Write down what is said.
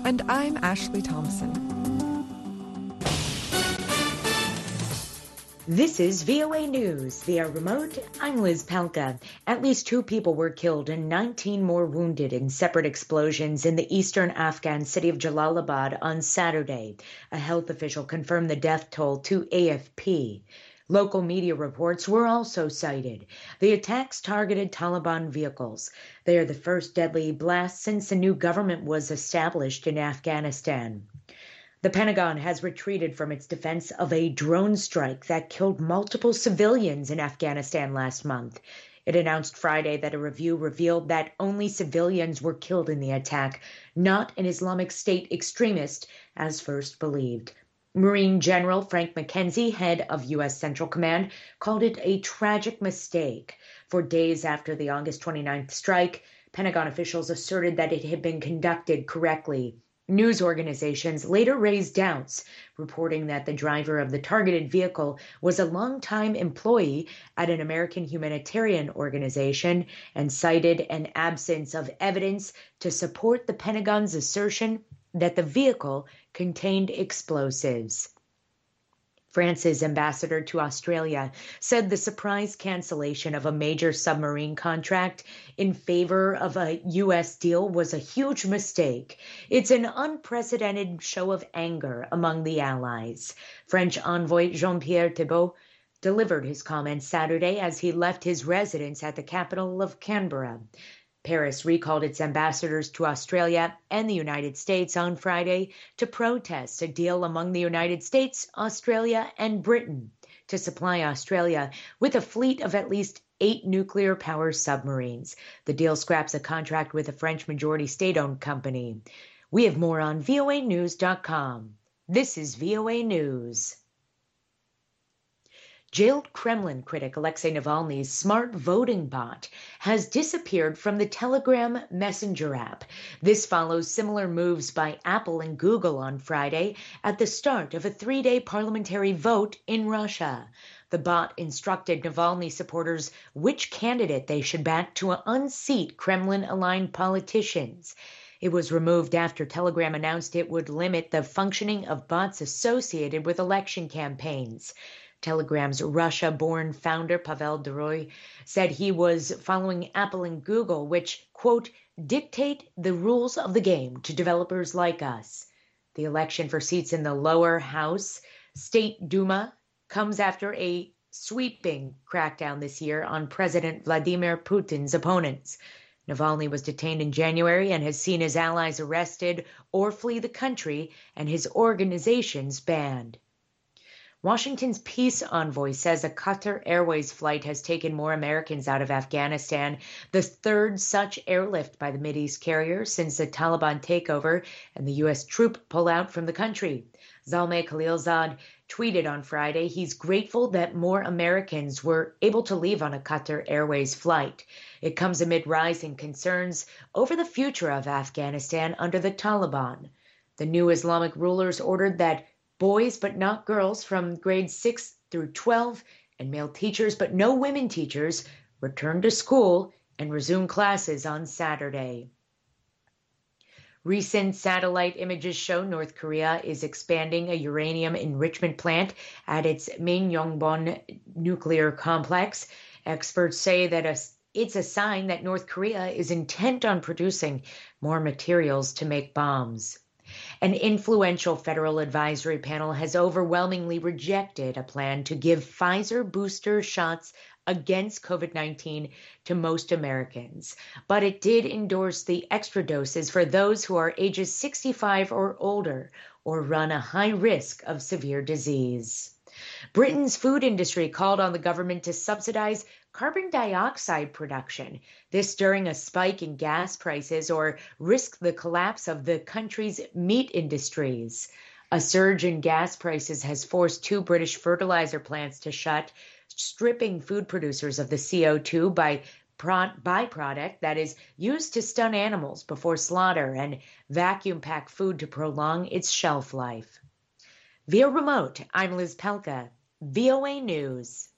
And I'm Ashley Thompson. This is VOA News via remote. I'm Liz Palka. At least 2 people were killed and 19 more wounded in separate explosions in the eastern Afghan city of Jalalabad on Saturday. A health official confirmed the death toll to AFP. Local media reports were also cited. The attacks targeted Taliban vehicles. They are the first deadly blast since the new government was established in Afghanistan. The Pentagon has retreated from its defense of a drone strike that killed multiple civilians in Afghanistan last month. It announced Friday that a review revealed that only civilians were killed in the attack, not an Islamic State extremist, as first believed. Marine General Frank McKenzie, head of U.S. Central Command, called it a tragic mistake. For days after the August 29th strike, Pentagon officials asserted that it had been conducted correctly. News organizations later raised doubts, reporting that the driver of the targeted vehicle was a longtime employee at an American humanitarian organization and cited an absence of evidence to support the Pentagon's assertion that the vehicle contained explosives. France's ambassador to Australia said the surprise cancellation of a major submarine contract in favor of a U.S. deal was a huge mistake. It's an unprecedented show of anger among the allies. French envoy Jean-Pierre Thibault delivered his comments Saturday as he left his residence at the capital of Canberra. Paris recalled its ambassadors to Australia and the United States on Friday to protest a deal among the United States, Australia, and Britain to supply Australia with a fleet of at least 8 nuclear-powered submarines. The deal scraps a contract with a French majority state-owned company. We have more on voanews.com. This is VOA News. Jailed Kremlin critic Alexei Navalny's smart voting bot has disappeared from the Telegram Messenger app. This follows similar moves by Apple and Google on Friday at the start of a 3-day parliamentary vote in Russia. The bot instructed Navalny supporters which candidate they should back to unseat Kremlin-aligned politicians. It was removed after Telegram announced it would limit the functioning of bots associated with election campaigns. Telegram's Russia-born founder, Pavel Durov, said he was following Apple and Google, which, quote, dictate the rules of the game to developers like us. The election for seats in the lower house, State Duma, comes after a sweeping crackdown this year on President Vladimir Putin's opponents. Navalny was detained in January and has seen his allies arrested or flee the country and his organizations banned. Washington's peace envoy says a Qatar Airways flight has taken more Americans out of Afghanistan, the third such airlift by the Mideast carrier since the Taliban takeover and the U.S. troop pullout from the country. Zalmay Khalilzad tweeted on Friday he's grateful that more Americans were able to leave on a Qatar Airways flight. It comes amid rising concerns over the future of Afghanistan under the Taliban. The new Islamic rulers ordered that boys but not girls from grades 6 through 12 and male teachers but no women teachers return to school and resume classes on Saturday. Recent satellite images show North Korea is expanding a uranium enrichment plant at its Minyeongbon nuclear complex. Experts say that it's a sign that North Korea is intent on producing more materials to make bombs. An influential federal advisory panel has overwhelmingly rejected a plan to give Pfizer booster shots against COVID-19 to most Americans, but it did endorse the extra doses for those who are ages 65 or older or run a high risk of severe disease. Britain's food industry called on the government to subsidize carbon dioxide production, this during a spike in gas prices or risk the collapse of the country's meat industries. A surge in gas prices has forced 2 British fertilizer plants to shut, stripping food producers of the CO2 byproduct that is used to stun animals before slaughter and vacuum pack food to prolong its shelf life. Via remote, I'm Liz Pelka, VOA News.